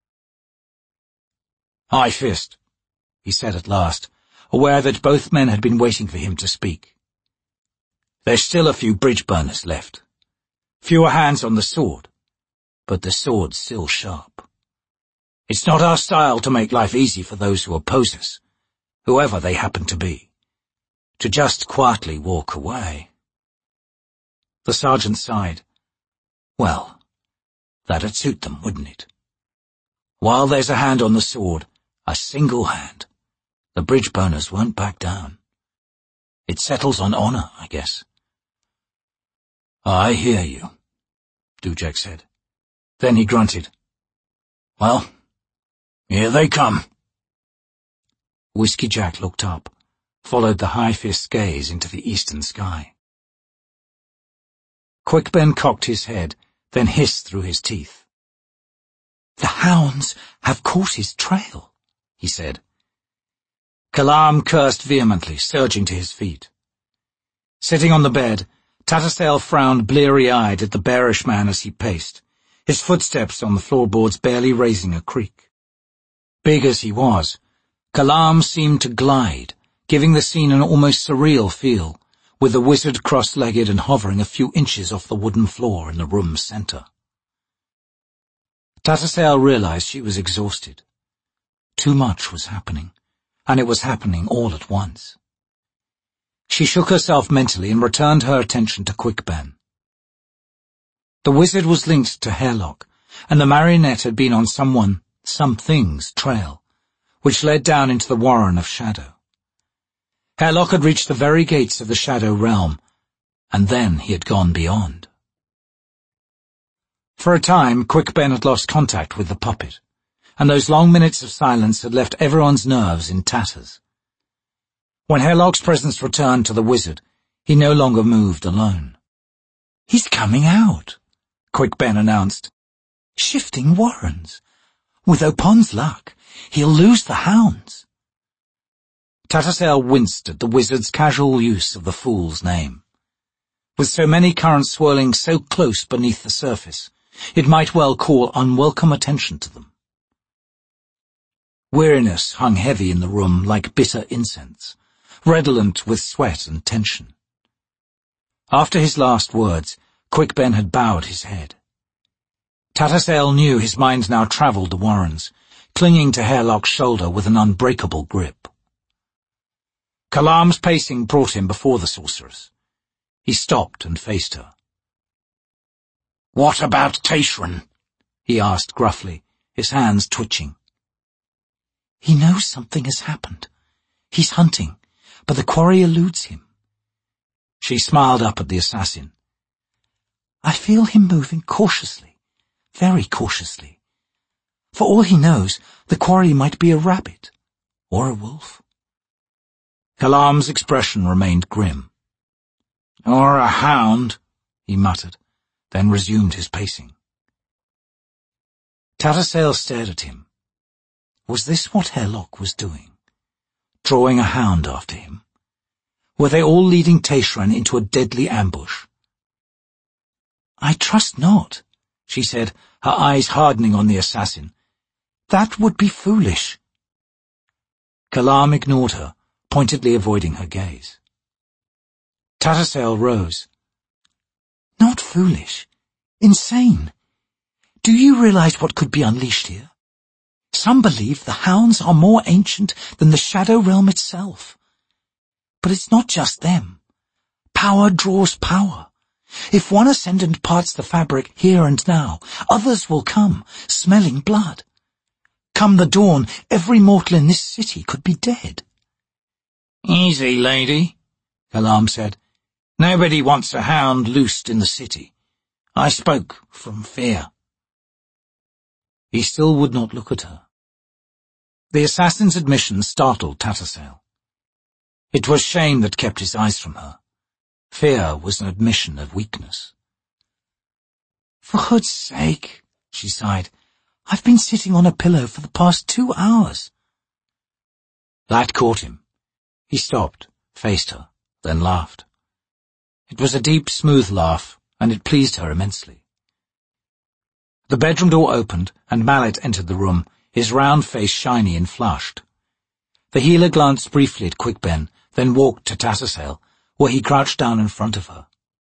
High Fist, he said at last, aware that both men had been waiting for him to speak. There's still a few bridge burners left. Fewer hands on the sword, but the sword's still sharp. It's not our style to make life easy for those who oppose us, whoever they happen to be. to just quietly walk away. The sergeant sighed. Well, that'd suit them, wouldn't it? While there's a hand on the sword, a single hand, the Bridgeboners won't back down. It settles on honour, I guess. I hear you, Dujek said. Then he grunted. Well, here they come. Whiskey Jack looked up, followed the high-fist gaze into the eastern sky. Quick Ben cocked his head, then hissed through his teeth. The hounds have caught his trail, he said. Kalam cursed vehemently, surging to his feet. Sitting on the bed, Tattersall frowned bleary-eyed at the bearish man as he paced, his footsteps on the floorboards barely raising a creak. Big as he was, Kalam seemed to glide, giving the scene an almost surreal feel, with the wizard cross-legged and hovering a few inches off the wooden floor in the room's centre. Tattersall realized she was exhausted. Too much was happening, and it was happening all at once. She shook herself mentally and returned her attention to Quick Ben. The wizard was linked to Hairlock, and the marionette had been on something's trail, which led down into the warren of shadow. Hairlock had reached the very gates of the shadow realm, and then he had gone beyond. For a time, Quick Ben had lost contact with the puppet, and those long minutes of silence had left everyone's nerves in tatters. When Hairlock's presence returned to the wizard, he no longer moved alone. He's coming out, Quick Ben announced. Shifting warrens. With Opon's luck, he'll lose the hounds. Tattersall winced at the wizard's casual use of the fool's name. With so many currents swirling so close beneath the surface, it might well call unwelcome attention to them. Weariness hung heavy in the room like bitter incense, redolent with sweat and tension. After his last words, Quick Ben had bowed his head. Tattersall knew his mind now travelled the warrens, clinging to Hairlock's shoulder with an unbreakable grip. Kalam's pacing brought him before the sorceress. He stopped and faced her. "What about Tayshran?" he asked gruffly, his hands twitching. "He knows something has happened. He's hunting, but the quarry eludes him." She smiled up at the assassin. "I feel him moving cautiously, very cautiously. For all he knows, the quarry might be a rabbit, or a wolf." Kalam's expression remained grim. "Or a hound," he muttered, then resumed his pacing. Tattersall stared at him. Was this what Hairlock was doing? Drawing a hound after him? Were they all leading Tayshran into a deadly ambush? "I trust not," she said, her eyes hardening on the assassin. "That would be foolish." Kalam ignored her, pointedly avoiding her gaze. Tattersall rose. "Not foolish. Insane. Do you realize what could be unleashed here? Some believe the hounds are more ancient than the Shadow Realm itself. But it's not just them. Power draws power. If one ascendant parts the fabric here and now, others will come, smelling blood. Come the dawn, every mortal in this city could be dead." "Easy, lady," Kalam said. "Nobody wants a hound loosed in the city. I spoke from fear." He still would not look at her. The assassin's admission startled Tattersall. It was shame that kept his eyes from her. Fear was an admission of weakness. "For Hood's sake," she sighed, "I've been sitting on a pillow for the past 2 hours." That caught him. He stopped, faced her, then laughed. It was a deep, smooth laugh, and it pleased her immensely. The bedroom door opened, and Mallet entered the room, his round face shiny and flushed. The healer glanced briefly at Quick Ben, then walked to Tattersall, where he crouched down in front of her.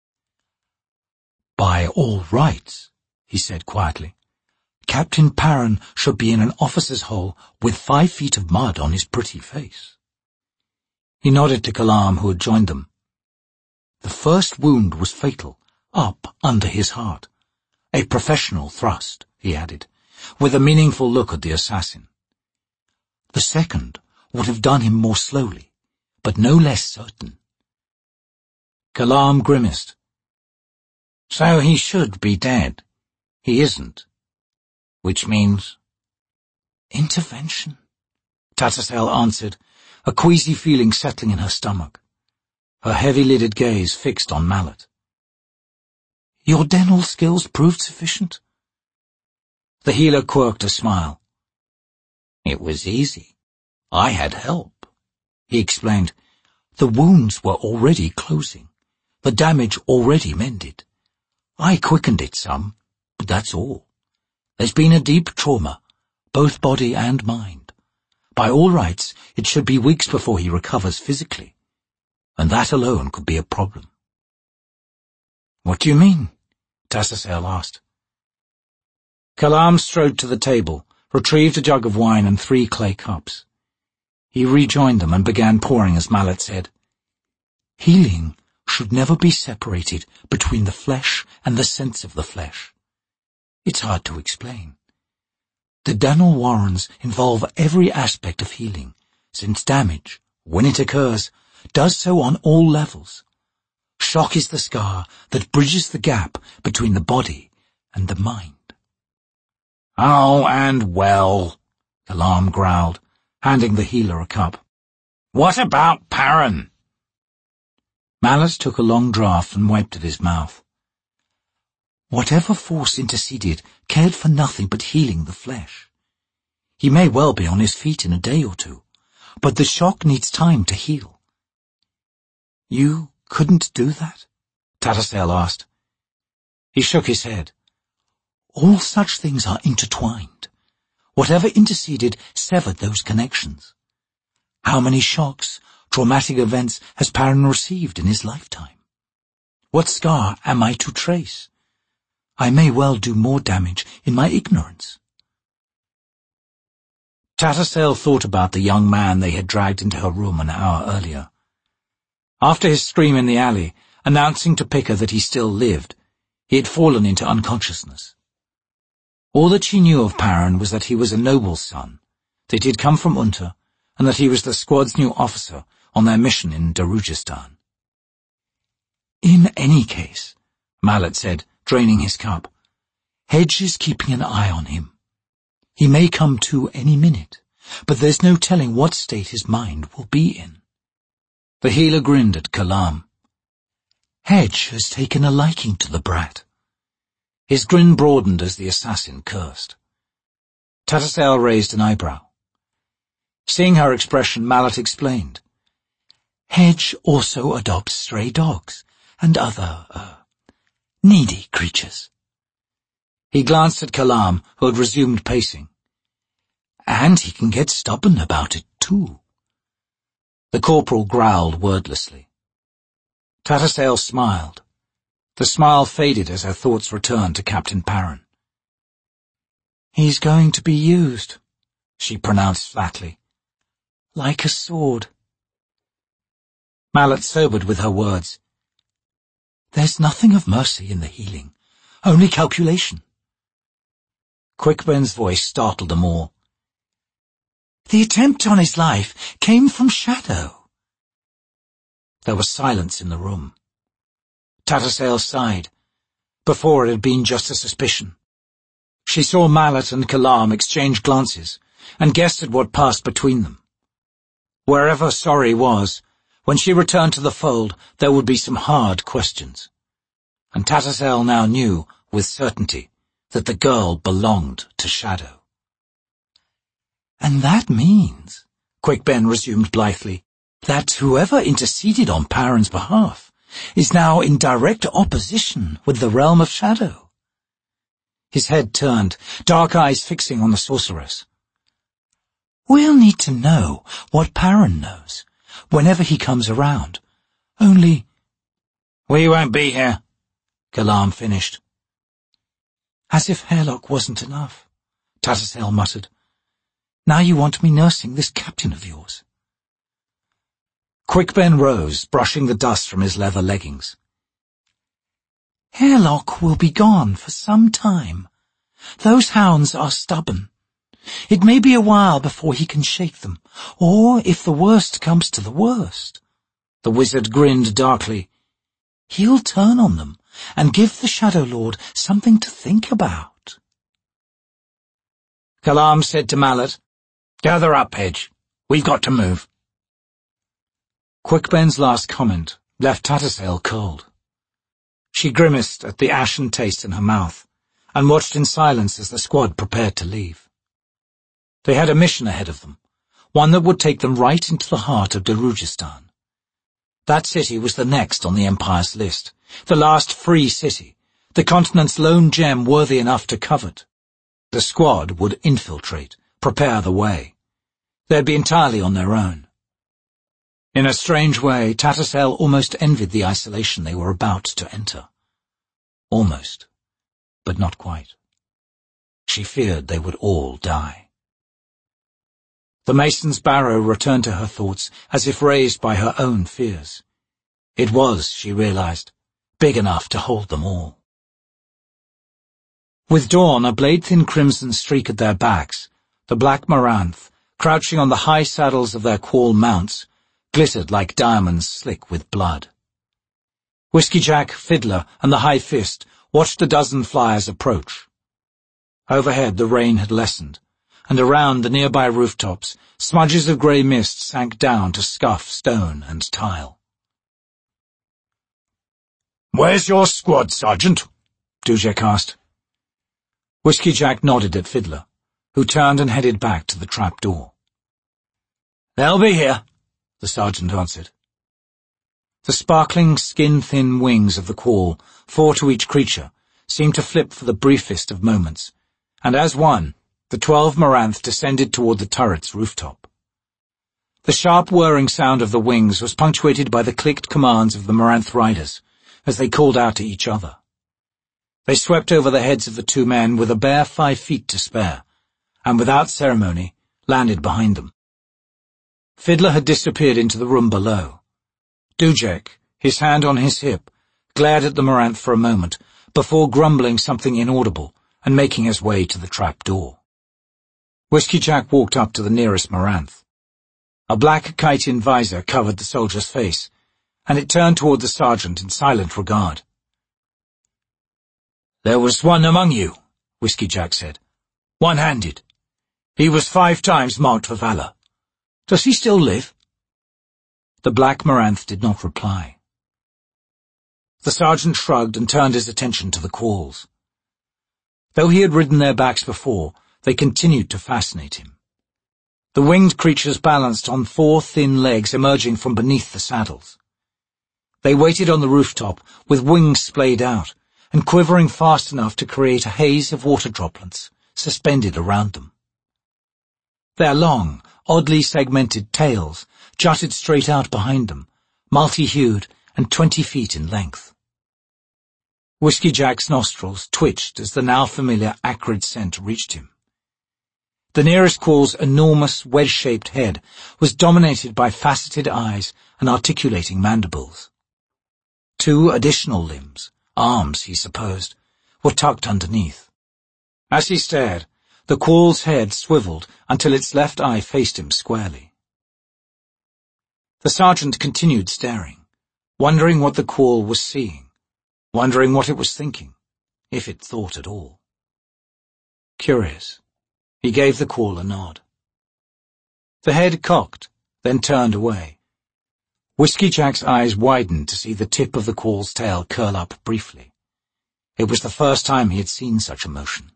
"By all rights," he said quietly, "Captain Parran should be in an officer's hole with 5 feet of mud on his pretty face." He nodded to Kalam, who had joined them. The first wound was fatal, up under his heart. A professional thrust, he added, with a meaningful look at the assassin. The second would have done him more slowly, but no less certain. Kalam grimaced. So he should be dead. He isn't. Which means... Intervention, Tatasel answered, a queasy feeling settling in her stomach. Her heavy-lidded gaze fixed on Mallet. Your dental skills proved sufficient? The healer quirked a smile. It was easy. I had help, he explained. The wounds were already closing, the damage already mended. I quickened it some, but that's all. There's been a deep trauma, both body and mind. By all rights, it should be weeks before he recovers physically, and that alone could be a problem. What do you mean? Tatasel asked. Kalam strode to the table, retrieved a jug of wine and 3 clay cups. He rejoined them and began pouring as Mallet said, Healing should never be separated between the flesh and the sense of the flesh. It's hard to explain. The Danal Warrens involve every aspect of healing, since damage, when it occurs, does so on all levels. Shock is the scar that bridges the gap between the body and the mind. Oh, and well, Kalam growled, handing the healer a cup. What about Perrin? Mallet took a long draught and wiped at his mouth. Whatever force interceded cared for nothing but healing the flesh. He may well be on his feet in a day or 2, but the shock needs time to heal. You couldn't do that? Tatasel asked. He shook his head. All such things are intertwined. Whatever interceded severed those connections. How many shocks, traumatic events has Perrin received in his lifetime? What scar am I to trace? I may well do more damage in my ignorance. Tatasel thought about the young man they had dragged into her room an hour earlier. After his scream in the alley, announcing to Picker that he still lived, he had fallen into unconsciousness. All that she knew of Perrin was that he was a noble's son, that he had come from Unta, and that he was the squad's new officer on their mission in Darujistan. In any case, Mallet said, draining his cup, Hedge is keeping an eye on him. He may come to any minute, but there's no telling what state his mind will be in. The healer grinned at Kalam. Hedge has taken a liking to the brat. His grin broadened as the assassin cursed. Tatasel raised an eyebrow. Seeing her expression, Mallet explained. Hedge also adopts stray dogs and other, needy creatures. He glanced at Kalam, who had resumed pacing. And he can get stubborn about it, too. The corporal growled wordlessly. Tatasel smiled. The smile faded as her thoughts returned to Captain Perrin. He's going to be used, she pronounced flatly. Like a sword. Mallet sobered with her words. There's nothing of mercy in the healing, only calculation. Quickben's voice startled them all. The attempt on his life came from Shadow. There was silence in the room. Tatasel sighed. Before it had been just a suspicion. She saw Mallet and Kalam exchange glances, and guessed at what passed between them. Wherever Sorry was, when she returned to the fold, there would be some hard questions. And Tatasel now knew, with certainty, that the girl belonged to Shadow. And that means, Quickben resumed blithely, that whoever interceded on Perrin's behalf is now in direct opposition with the realm of Shadow. His head turned, dark eyes fixing on the sorceress. We'll need to know what Perrin knows, whenever he comes around. Only... We won't be here, Kalam finished. As if Hairlock wasn't enough, Tatasel muttered. Now you want me nursing this captain of yours. Quickben rose, brushing the dust from his leather leggings. Hairlock will be gone for some time. Those hounds are stubborn. It may be a while before he can shake them, or if the worst comes to the worst, the wizard grinned darkly, he'll turn on them and give the Shadow Lord something to think about. Kalam said to Mallet, "Gather up, Hedge. We've got to move." Quickben's last comment left Tattersail cold. She grimaced at the ashen taste in her mouth and watched in silence as the squad prepared to leave. They had a mission ahead of them, one that would take them right into the heart of Darujistan. That city was the next on the Empire's list, the last free city, the continent's lone gem worthy enough to covet. The squad would infiltrate, prepare the way. They'd be entirely on their own. In a strange way, Tattersail almost envied the isolation they were about to enter. Almost, but not quite. She feared they would all die. The Mason's barrow returned to her thoughts as if raised by her own fears. It was, she realized, big enough to hold them all. With dawn, a blade-thin crimson streak at their backs, the Black Maranth, crouching on the high saddles of their quall mounts, glittered like diamonds slick with blood. Whiskey Jack, Fiddler, and the High Fist watched the dozen flyers approach. Overhead the rain had lessened, and around the nearby rooftops, smudges of grey mist sank down to scuff stone and tile. "Where's your squad, Sergeant?" Dujek asked. Whiskey Jack nodded at Fiddler, who turned and headed back to the trap door. "They'll be here," the sergeant answered. The sparkling, skin-thin wings of the quall, 4 to each creature, seemed to flip for the briefest of moments, and as one, the 12 Maranth descended toward the turret's rooftop. The sharp whirring sound of the wings was punctuated by the clicked commands of the Maranth riders, as they called out to each other. They swept over the heads of the 2 men with a bare 5 feet to spare, and without ceremony, landed behind them. Fiddler had disappeared into the room below. Dujek, his hand on his hip, glared at the Maranth for a moment, before grumbling something inaudible and making his way to the trap door. Whiskey Jack walked up to the nearest Maranth. A black chitin visor covered the soldier's face, and it turned toward the sergeant in silent regard. "There was one among you," Whiskey Jack said. "One-handed. He was 5 times marked for valor. Does he still live?" The Black Maranth did not reply. The sergeant shrugged and turned his attention to the qualls. Though he had ridden their backs before, they continued to fascinate him. The winged creatures balanced on 4 thin legs emerging from beneath the saddles. They waited on the rooftop, with wings splayed out, and quivering fast enough to create a haze of water droplets suspended around them. Their long, oddly segmented tails jutted straight out behind them, multi-hued and 20 feet in length. Whiskey Jack's nostrils twitched as the now familiar acrid scent reached him. The nearest quall's enormous, wedge-shaped head was dominated by faceted eyes and articulating mandibles. 2 additional limbs, arms he supposed, were tucked underneath. As he stared, the quall's head swiveled until its left eye faced him squarely. The sergeant continued staring, wondering what the quall was seeing, wondering what it was thinking, if it thought at all. Curious, he gave the quall a nod. The head cocked, then turned away. Whiskey Jack's eyes widened to see the tip of the quall's tail curl up briefly. It was the first time he had seen such a motion.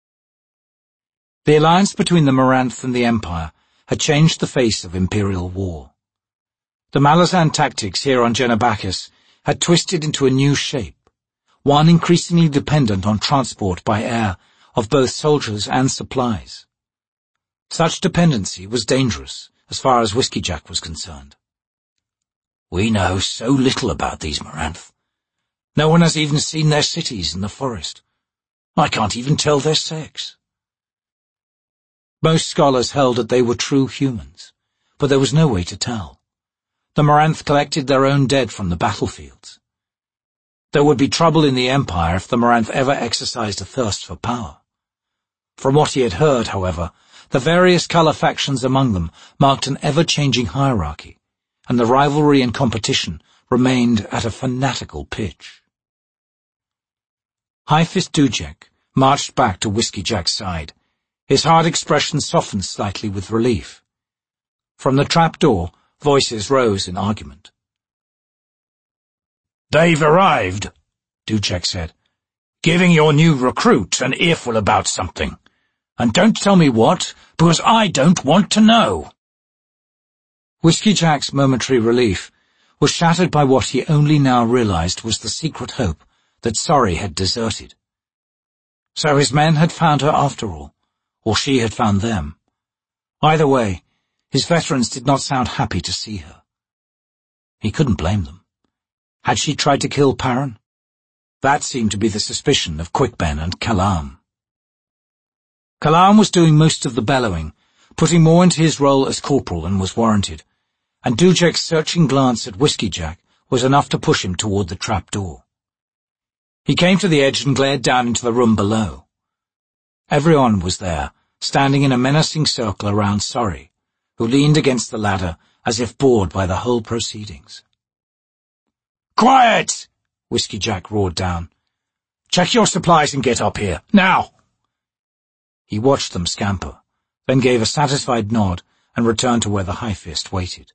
The alliance between the Maranth and the Empire had changed the face of Imperial war. The Malazan tactics here on Genabacchus had twisted into a new shape, one increasingly dependent on transport by air of both soldiers and supplies. Such dependency was dangerous, as far as Whiskey Jack was concerned. "We know so little about these Maranth. No one has even seen their cities in the forest. I can't even tell their sex." Most scholars held that they were true humans, but there was no way to tell. the Moranth collected their own dead from the battlefields. There would be trouble in the Empire if the Moranth ever exercised a thirst for power. From what he had heard, however, the various colour factions among them marked an ever-changing hierarchy, and the rivalry and competition remained at a fanatical pitch. High-Fist Dujek marched back to Whiskey Jack's side. His hard expression softened slightly with relief. From the trap-door, voices rose in argument. "They've arrived," Dujek said, "giving your new recruit an earful about something. And don't tell me what, because I don't want to know." Whiskey Jack's momentary relief was shattered by what he only now realized was the secret hope that Sorry had deserted. So his men had found her after all, or she had found them. Either way, his veterans did not sound happy to see her. He couldn't blame them. Had she tried to kill Perrin? That seemed to be the suspicion of Quickben and Kalam. Kalam was doing most of the bellowing, putting more into his role as corporal than was warranted, and Dujek's searching glance at Whiskey Jack was enough to push him toward the trap-door. He came to the edge and glared down into the room below. Everyone was there, standing in a menacing circle around Sorry, who leaned against the ladder as if bored by the whole proceedings. "Quiet!" Whiskey Jack roared down. "Check your supplies and get up here, now!" He watched them scamper, then gave a satisfied nod and returned to where the High-Fist waited.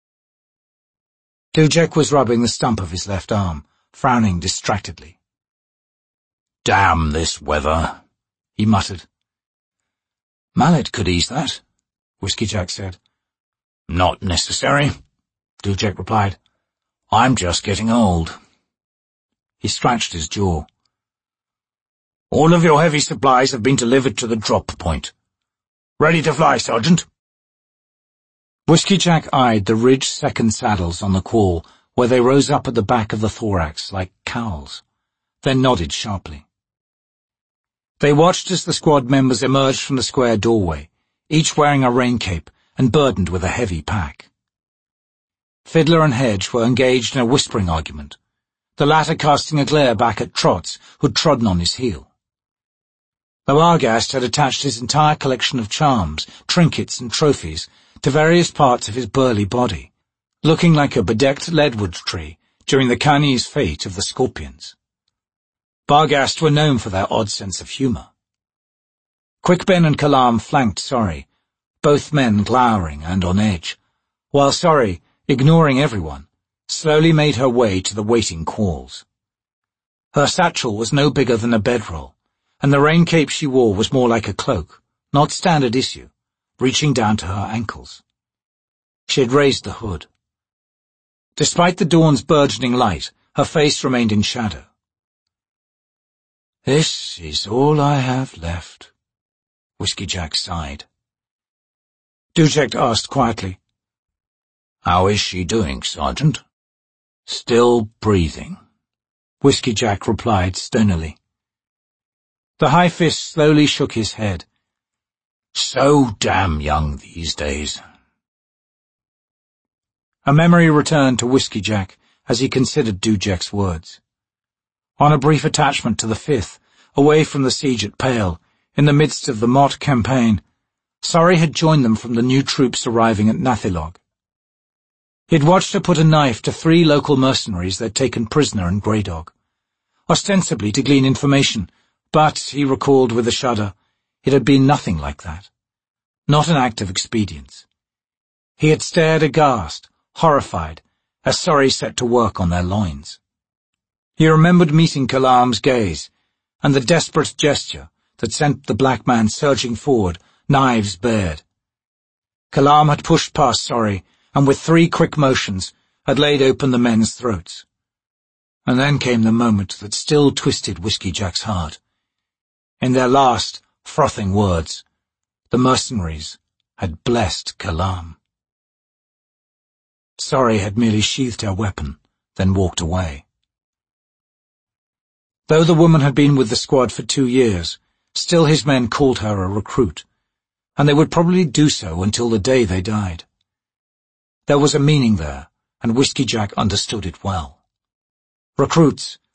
Dujek was rubbing the stump of his left arm, frowning distractedly. "Damn this weather," he muttered. "Mallet could ease that," Whiskey Jack said. "Not necessary," Dujek replied. "I'm just getting old." He scratched his jaw. "All of your heavy supplies have been delivered to the drop point. Ready to fly, Sergeant?" Whiskey Jack eyed the ridged second saddles on the quall where they rose up at the back of the thorax like cowls, then nodded sharply. They watched as the squad members emerged from the square doorway, each wearing a rain cape and burdened with a heavy pack. Fiddler and Hedge were engaged in a whispering argument, the latter casting a glare back at Trotz, who'd trodden on his heel. The Largast had attached his entire collection of charms, trinkets and trophies to various parts of his burly body, looking like a bedecked leadwood tree during the Chinese fete of the Scorpions. Barghast were known for their odd sense of humour. Quickben and Kalam flanked Sorry, both men glowering and on edge, while Sorry, ignoring everyone, slowly made her way to the waiting qualls. Her satchel was no bigger than a bedroll, and the rain cape she wore was more like a cloak, not standard issue, reaching down to her ankles. She had raised the hood. Despite the dawn's burgeoning light, her face remained in shadow. "This is all I have left," Whiskey Jack sighed. Dujek asked quietly, "How is she doing, Sergeant?" "Still breathing," Whiskey Jack replied stonily. The High-Fist slowly shook his head. "So damn young these days." A memory returned to Whiskey Jack as he considered Dujek's words. On a brief attachment to the 5th, away from the siege at Pale, in the midst of the Mott campaign, Sorry had joined them from the new troops arriving at Nathilog. He'd watched her put a knife to 3 local mercenaries they'd taken prisoner in Grey Dog, ostensibly to glean information, but, he recalled with a shudder, it had been nothing like that. Not an act of expedience. He had stared aghast, horrified, as Sorry set to work on their loins. He remembered meeting Kalam's gaze, and the desperate gesture that sent the black man surging forward, knives bared. Kalam had pushed past Sorry, and with 3 quick motions had laid open the men's throats. And then came the moment that still twisted Whiskey Jack's heart. In their last, frothing words, the mercenaries had blessed Kalam. Sorry had merely sheathed her weapon, then walked away. Though the woman had been with the squad for 2 years, still his men called her a recruit, and they would probably do so until the day they died. There was a meaning there, and Whiskey Jack understood it well. Recruits